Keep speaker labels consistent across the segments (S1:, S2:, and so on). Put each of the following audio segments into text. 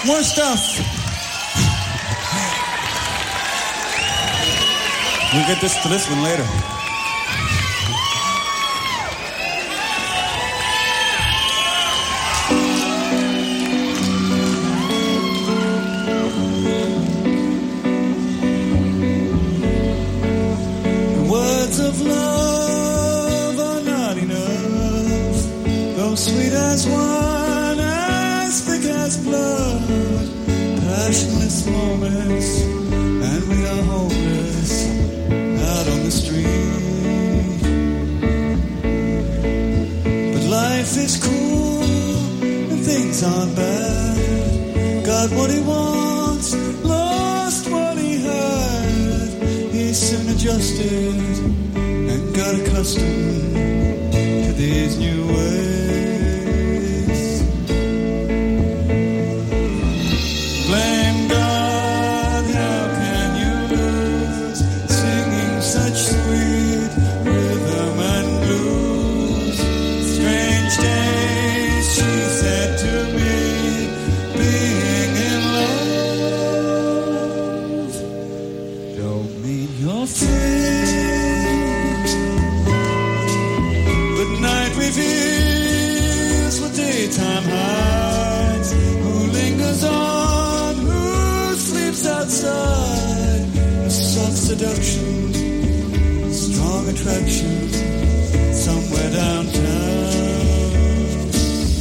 S1: More stuff. We'll get to this one later. Words of love are not enough, though sweet as wine, as thick as blood. Passionless moments, and we are homeless out on the street. But life is cool and things aren't bad. Got what he wants, lost what he had. He soon adjusted and got accustomed to these new ways. Blame God, how can you lose, singing such sweet rhythm and blues? Strange days, she said to me, being in love don't mean you're free. But night reveals what daytime hides. Who lingers on, who sleeps outside? A soft seduction, strong attraction, somewhere downtown.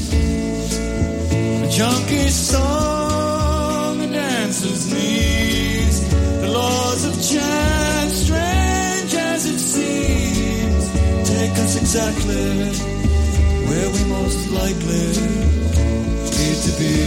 S1: A junkie's song, a dancer's knees. The laws of chance, strange as it seems, take us exactly where we most likely need to be.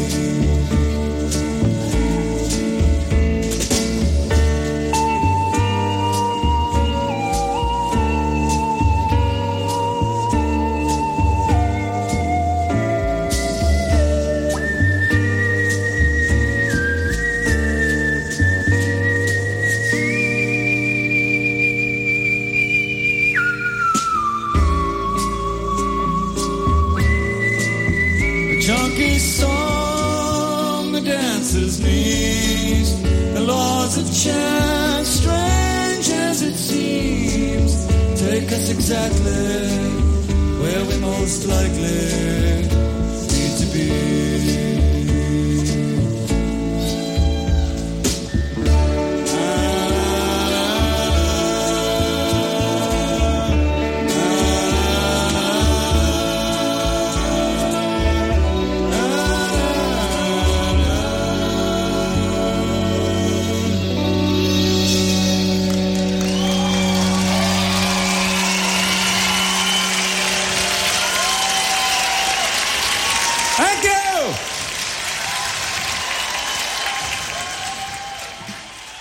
S1: Junkie's song, the dancer's knees, the laws of chance, strange as it seems, take us exactly where we most likely need to be.